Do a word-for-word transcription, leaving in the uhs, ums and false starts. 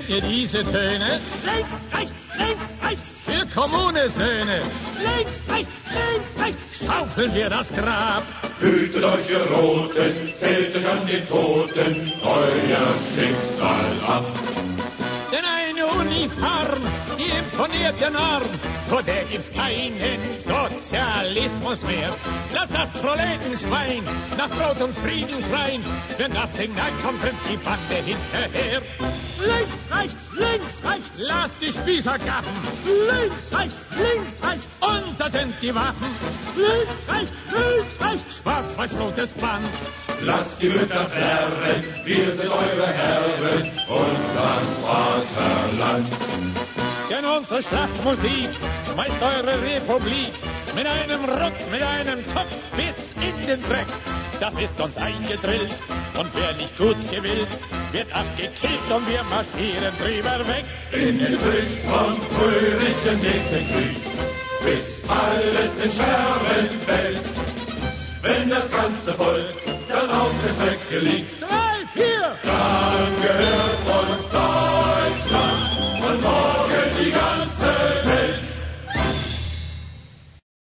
Kennt ihr diese Töne? Links, rechts, links, rechts. Für Kommunesöhne. Links, rechts, links, rechts. Schaufeln wir das Grab. Hütet euch, ihr Roten, zählt euch an den Toten, euer Schicksal ab. Denn eine Uniform, die imponiert enorm, vor der gibt's keinen Sozialismus mehr. Lass das Proletenschwein nach Brot und Frieden schreien, wenn das hineinkommt, rennt die Bande hinterher. Links, rechts, links, rechts. Lass die Spießer gaffen. Links, rechts, links, rechts. Unser sind die Waffen. Links, rechts, links, rechts. Schwarz-weiß-rotes Band. Lasst die Mütter plärren, wir sind eure Herren und das Vaterland. Denn unsere Schlachtmusik schmeißt eure Republik mit einem Ruck, mit einem Zopf bis in den Dreck. Das ist uns eingedrillt und wer nicht gut gewillt, wird abgekillt und wir marschieren drüber weg. In den Fisch vom fröhlichen nächsten Krieg, bis alles in Scherben fällt. Wenn das ganze Volk dann auf der Strecke liegt,